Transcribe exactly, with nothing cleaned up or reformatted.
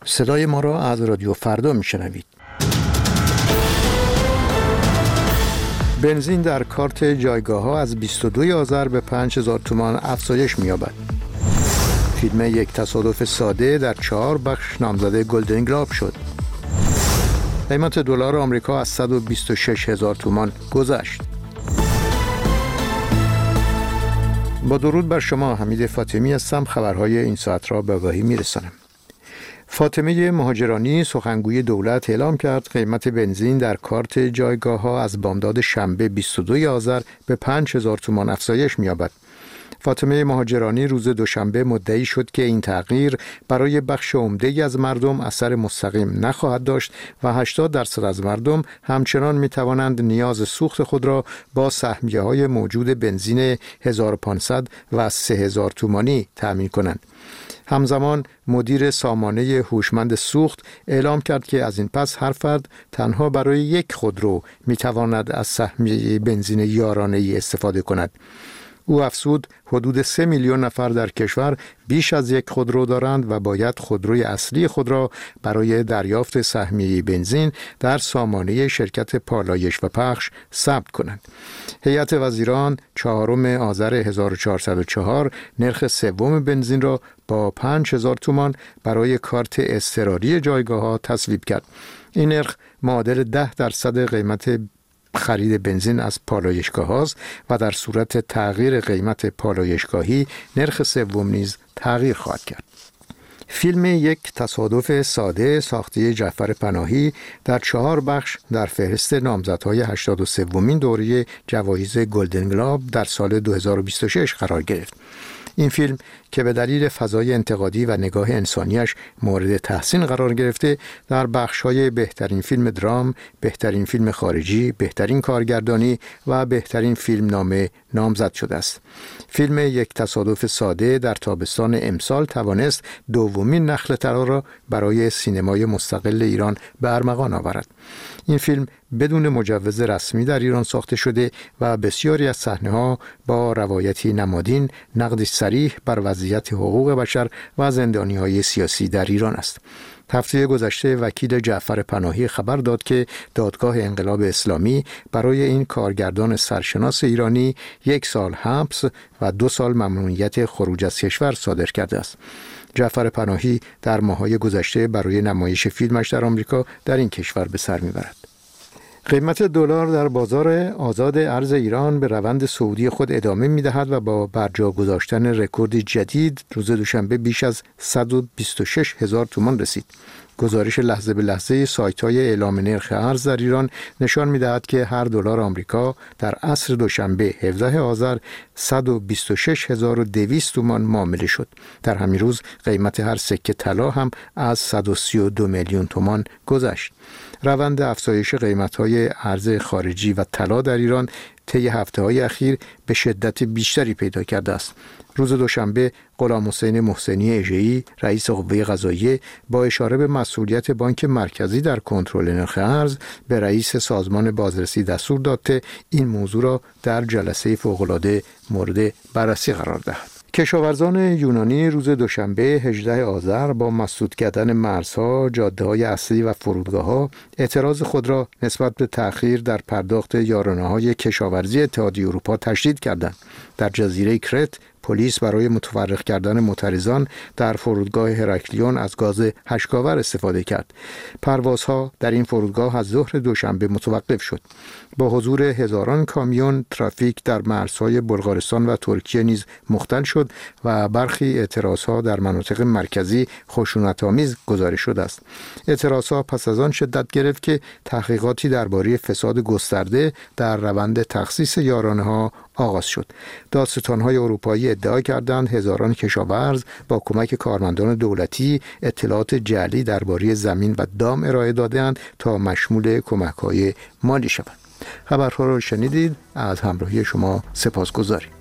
صدای ما را از رادیو فردا میشنوید. بنزین در کارت جایگاه ها از بیست و دو آذر به پنج هزار تومان افزایش می‌یابد. فیلم یک تصادف ساده در چهار بخش نامزد گلدن گلوب شد. قیمت دلار آمریکا از صد و بیست و شش هزار تومان گذشت. با درود بر شما، حمید فاطمی هستم. خبرهای این ساعت را به آگاهی میرسانم. فاطمه مهاجرانی سخنگوی دولت اعلام کرد قیمت بنزین در کارت جایگاه ها از بامداد شنبه بیست و دو آذر به پنج هزار تومان افزایش می‌یابد. فاطمه مهاجرانی روز دوشنبه مدعی شد که این تغییر برای بخش عمده‌ای از مردم اثر مستقیم نخواهد داشت و هشتاد درصد از مردم همچنان می‌توانند نیاز سوخت خود را با سهمیه‌های موجود بنزین هزار و پانصد و سه هزار تومانی تأمین کنند. همزمان مدیر سامانه هوشمند سوخت اعلام کرد که از این پس هر فرد تنها برای یک خودرو می‌تواند از سهمیه بنزین یارانه‌ای استفاده کند. او افزود حدود سه میلیون نفر در کشور بیش از یک خودرو دارند و باید خودروی اصلی خود را برای دریافت سهمیه بنزین در سامانه شرکت پالایش و پخش ثبت کنند. هیئت وزیران چهارم آذر هزار و چهارصد و چهار نرخ سوم بنزین را با پنج هزار تومان برای کارت اضطراری جایگاه‌ها تصویب کرد. این نرخ معادل ده درصد قیمت خرید بنزین از پالایشگاه هاست و در صورت تغییر قیمت پالایشگاهی نرخ سوم نیز تغییر خواهد کرد. فیلم یک تصادف ساده ساخته جعفر پناهی در چهار بخش در فهرست نامزدهای هشتاد و سومین دوره جوایز گلدن گلوب در سال دو هزار و بیست و شش قرار گرفت. این فیلم که به دلیل فضای انتقادی و نگاه انسانیش مورد تحسین قرار گرفته، در بخش‌های بهترین فیلم درام، بهترین فیلم خارجی، بهترین کارگردانی و بهترین فیلم نامه نامزد شده است. فیلم یک تصادف ساده در تابستان امسال توانست دومین نخل طلا را برای سینمای مستقل ایران به ارمغان آورد. این فیلم بدون مجوز رسمی در ایران ساخته شده و بسیاری از صحنه‌ها با روایتی نمادین نقدی صریح بر وضعیت حقوق بشر و زندانی‌های سیاسی در ایران است. هفته گذشته وکیل جعفر پناهی خبر داد که دادگاه انقلاب اسلامی برای این کارگردان سرشناس ایرانی یک سال حبس و دو سال ممنوعیت خروج از کشور صادر کرده است. جعفر پناهی در ماه‌های گذشته برای نمایش فیلمش در آمریکا در این کشور به سر می‌برد. قیمت دلار در بازار آزاد ارز ایران به روند صعودی خود ادامه می‌دهد و با برجا گذاشتن رکوردی جدید روز دوشنبه بیش از صد و بیست و شش هزار تومان رسید. گزارش لحظه به لحظه سایت‌های اعلام نرخ ارز در ایران نشان می‌دهد که هر دلار آمریکا در عصر دوشنبه هفدهم آذر صد و بیست و شش هزار و دویست تومان معامله شد. در همین روز قیمت هر سکه طلا هم از صد و سی و دو میلیون تومان گذشت. روند افزایش قیمت‌های ارز خارجی و طلا در ایران طی هفته‌های اخیر به شدت بیشتری پیدا کرده است. روز دوشنبه غلام حسین محسنی اژه‌ای رئیس قوه قضاییه با اشاره به مسئولیت بانک مرکزی در کنترل نرخ ارز به رئیس سازمان بازرسی دستور داد که این موضوع را در جلسه فوق‌العاده مورد بررسی قرار دهد. کشاورزان یونانی روز دوشنبه هجدهم آذر با مسدود کردن مرزها، جاده‌های اصلی و فرودگاه‌ها اعتراض خود را نسبت به تأخیر در پرداخت یارانه‌های کشاورزی اتحادیه اروپا تشدید کردند. در جزیره کرت پلیس برای متفرق کردن معترضان در فرودگاه هراکلیون از گاز هشکاور استفاده کرد. پروازها در این فرودگاه از ظهر دوشنبه متوقف شد. با حضور هزاران کامیون ترافیک در مرزهای بلغارستان و ترکیه نیز مختل شد و برخی اعتراضها در مناطق مرکزی خشونت‌آمیز گزارش شده است. اعتراضها پس از آن شدت گرفت که تحقیقاتی درباره فساد گسترده در روند تخصیص یارانه‌ها آغاز شد. دادستان‌های اروپایی ادعا کردند هزاران کشاورز با کمک کارمندان دولتی اطلاعات جعلی درباره زمین و دام ارائه دادند تا مشمول کمک‌های مالی شوند. خبرها را شنیدید. از همراهی شما سپاسگزاریم.